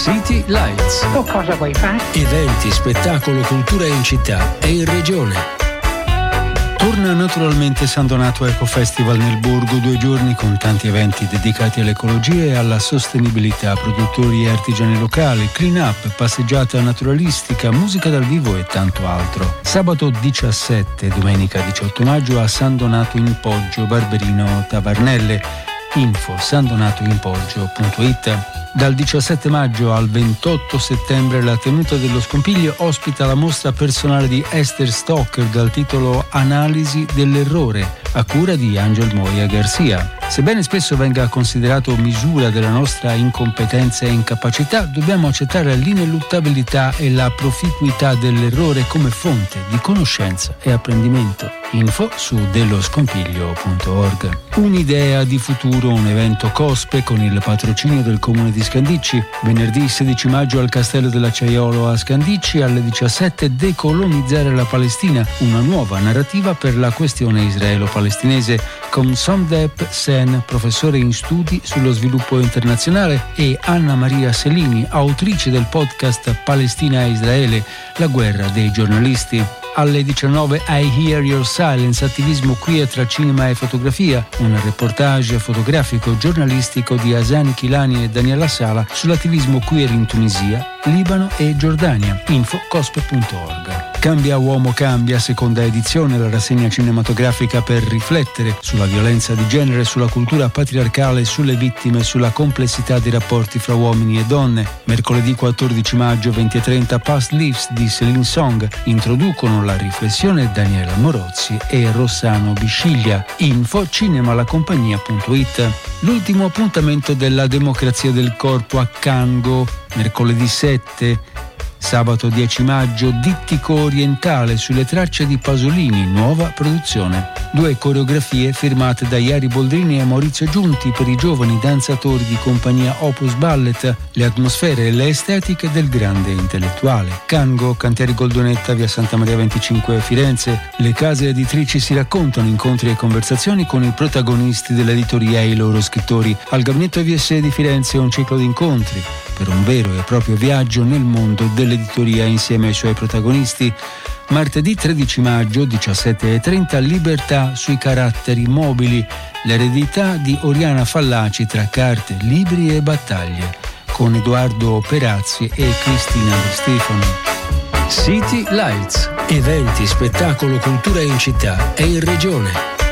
City Lights. O cosa vuoi fare? Eventi, spettacolo, cultura in città e in regione. Torna naturalmente San Donato Eco Festival nel Borgo, 2 giorni con tanti eventi dedicati all'ecologia e alla sostenibilità, produttori e artigiani locali, clean up, passeggiata naturalistica, musica dal vivo e tanto altro. Sabato 17 e domenica 18 maggio a San Donato in Poggio, Barberino Tavarnelle. Info sandonatoinpoggio.it. Dal 17 maggio al 28 settembre la tenuta dello Scompiglio ospita la mostra personale di Esther Stocker dal titolo Analisi dell'errore, a cura di Angel Moya Garcia. Sebbene spesso venga considerato misura della nostra incompetenza e incapacità, dobbiamo accettare l'ineluttabilità e la proficuità dell'errore come fonte di conoscenza e apprendimento. Info su delloscompiglio.org. Un'idea di futuro, un evento COSPE con il patrocinio del Comune di Scandicci. Venerdì 16 maggio al Castello dell'Acciaiolo a Scandicci alle 17 Decolonizzare la Palestina, una nuova narrativa per la questione israelo-palestinese con Somdep Sen, professore in studi sullo sviluppo internazionale, e Anna Maria Selini, autrice del podcast Palestina e Israele, la guerra dei giornalisti. Alle 19 I Hear Your Silence, attivismo queer tra cinema e fotografia, un reportage fotografico giornalistico di Asani Chilani e Daniela Sala sull'attivismo queer in Tunisia, Libano e Giordania. Info cospe.org. Cambia Uomo Cambia, seconda edizione, la rassegna cinematografica per riflettere sulla violenza di genere, sulla cultura patriarcale, sulle vittime, sulla complessità dei rapporti fra uomini e donne. Mercoledì 14 maggio 20:30 Past Lives di Céline Song introducono la riflessione Daniela Morozzi e Rossano Bisciglia. Info cinemalacompagnia.it. L'ultimo appuntamento della democrazia del corpo a Cango, mercoledì 7. Sabato 10 maggio, Dittico Orientale sulle tracce di Pasolini, nuova produzione. 2 coreografie firmate da Iari Boldrini e Maurizio Giunti per i giovani danzatori di compagnia Opus Ballet, le atmosfere e le estetiche del grande intellettuale. Cango, Cantieri Goldonetta, via Santa Maria 25 Firenze. Le case editrici si raccontano, incontri e conversazioni con i protagonisti dell'editoria e i loro scrittori. Al Gabinetto VSE di Firenze un ciclo di incontri per un vero e proprio viaggio nel mondo dell'editoria insieme ai suoi protagonisti. Martedì 13 maggio 17:30 Libertà sui caratteri mobili, l'eredità di Oriana Fallaci tra carte, libri e battaglie, con Edoardo Perazzi e Cristina De Stefano. City Lights. Eventi, spettacolo, cultura in città e in regione.